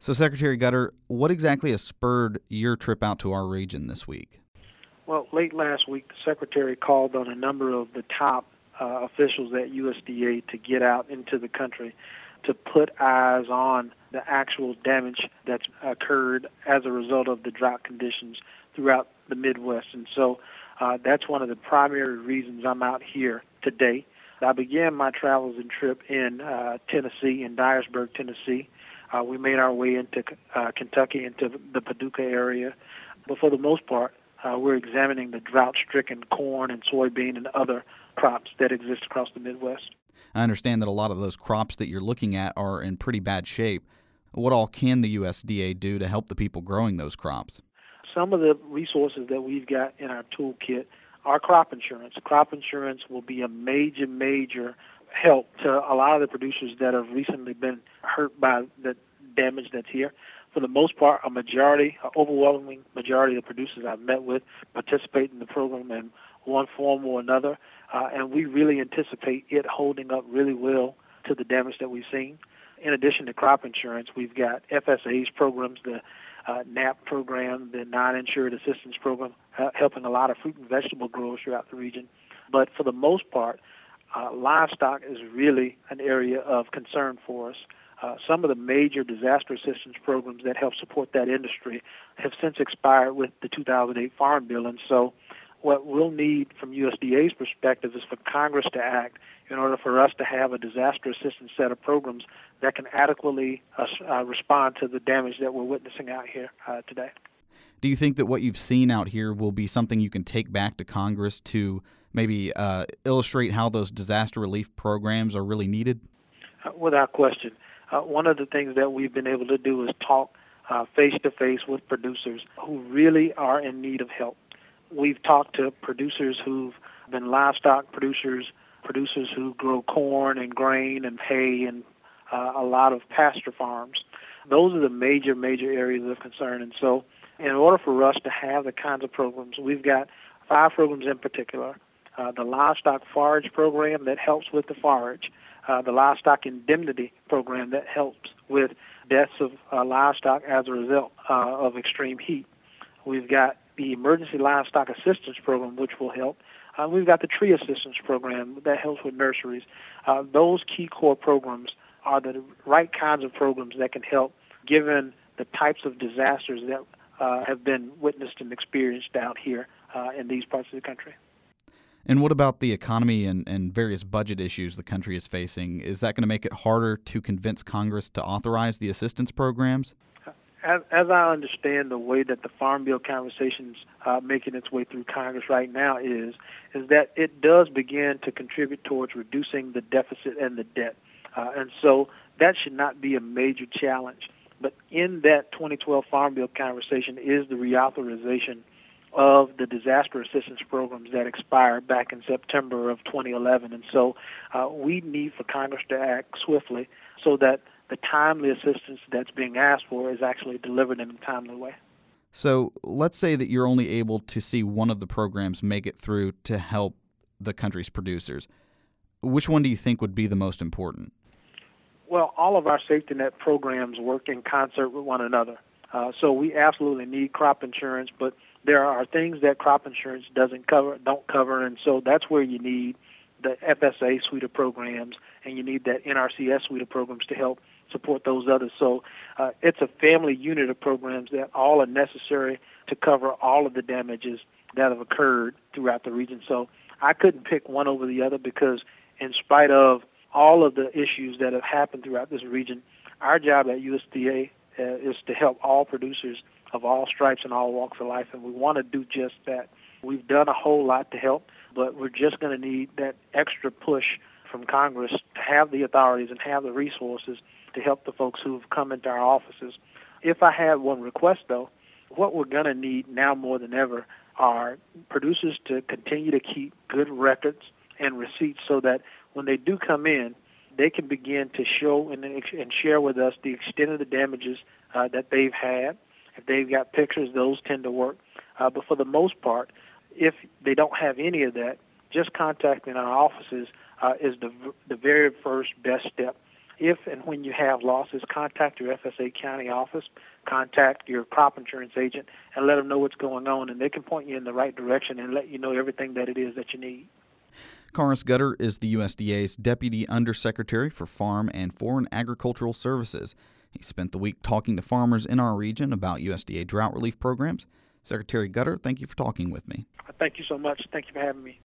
So, Secretary Gutter, what exactly has spurred your trip out to our region this week? Well, late last week, the Secretary called on a number of the top officials at USDA to get out into the country to put eyes on the actual damage that's occurred as a result of the drought conditions throughout the Midwest. And so that's one of the primary reasons I'm out here today. I began my travels and trip in Tennessee, in Dyersburg, Tennessee. We made our way into Kentucky, into the Paducah area. But for the most part, we're examining the drought-stricken corn and soybean and other crops that exist across the Midwest. I understand that a lot of those crops that you're looking at are in pretty bad shape. What all can the USDA do to help the people growing those crops? Some of the resources that we've got in our toolkit are crop insurance. Crop insurance will be a major help to a lot of the producers that have recently been hurt by the damage that's here. For the most part, an overwhelming majority of the producers I've met with participate in the program in one form or another, and we really anticipate it holding up really well to the damage that we've seen. In addition to crop insurance, we've got FSA's programs, the NAP program, the Non-Insured Assistance Program, helping a lot of fruit and vegetable growers throughout the region. But for the most part, livestock is really an area of concern for us. Some of the major disaster assistance programs that help support that industry have since expired with the 2008 Farm Bill, and so what we'll need from USDA's perspective is for Congress to act in order for us to have a disaster assistance set of programs that can adequately respond to the damage that we're witnessing out here today. Do you think that what you've seen out here will be something you can take back to Congress to maybe illustrate how those disaster relief programs are really needed? Without question. One of the things that we've been able to do is talk face-to-face with producers who really are in need of help. We've talked to producers who've been livestock producers who grow corn and grain and hay and a lot of pasture farms. Those are the major areas of concern. And so in order for us to have the kinds of programs, we've got 5 programs in particular. The livestock forage program that helps with the forage, the livestock indemnity program that helps with deaths of livestock as a result of extreme heat. We've got the emergency livestock assistance program, which will help. We've got the tree assistance program that helps with nurseries. Those key core programs are the right kinds of programs that can help given the types of disasters that have been witnessed and experienced out here in these parts of the country. And what about the economy and various budget issues the country is facing? Is that going to make it harder to convince Congress to authorize the assistance programs? As I understand the way that the Farm Bill conversation's making its way through Congress right now is that it does begin to contribute towards reducing the deficit and the debt. And so that should not be a major challenge. But in that 2012 Farm Bill conversation is the reauthorization of the disaster assistance programs that expired back in September of 2011. And so we need for Congress to act swiftly so that the timely assistance that's being asked for is actually delivered in a timely way. So let's say that you're only able to see one of the programs make it through to help the country's producers. Which one do you think would be the most important? Well, all of our safety net programs work in concert with one another. So we absolutely need crop insurance, but there are things that crop insurance don't cover, and so that's where you need the FSA suite of programs, and you need that NRCS suite of programs to help support those others. So it's a family unit of programs that all are necessary to cover all of the damages that have occurred throughout the region. So I couldn't pick one over the other because in spite of all of the issues that have happened throughout this region, our job at USDA is to help all producers of all stripes and all walks of life, and we want to do just that. We've done a whole lot to help, but we're just going to need that extra push from Congress to have the authorities and have the resources to help the folks who've come into our offices. If I had one request, though, what we're going to need now more than ever are producers to continue to keep good records and receipts so that when they do come in, they can begin to show and share with us the extent of the damages that they've had. If they've got pictures, those tend to work. But for the most part, if they don't have any of that, just contacting our offices is the very first best step if and when you have losses, contact your FSA county office, contact your crop insurance agent, and let them know what's going on, and they can point you in the right direction and let you know everything that it is that you need. Karis Gutter is the USDA's Deputy Undersecretary for Farm and Foreign Agricultural Services. He spent the week talking to farmers in our region about USDA drought relief programs. Secretary Gutter, thank you for talking with me. Thank you so much. Thank you for having me.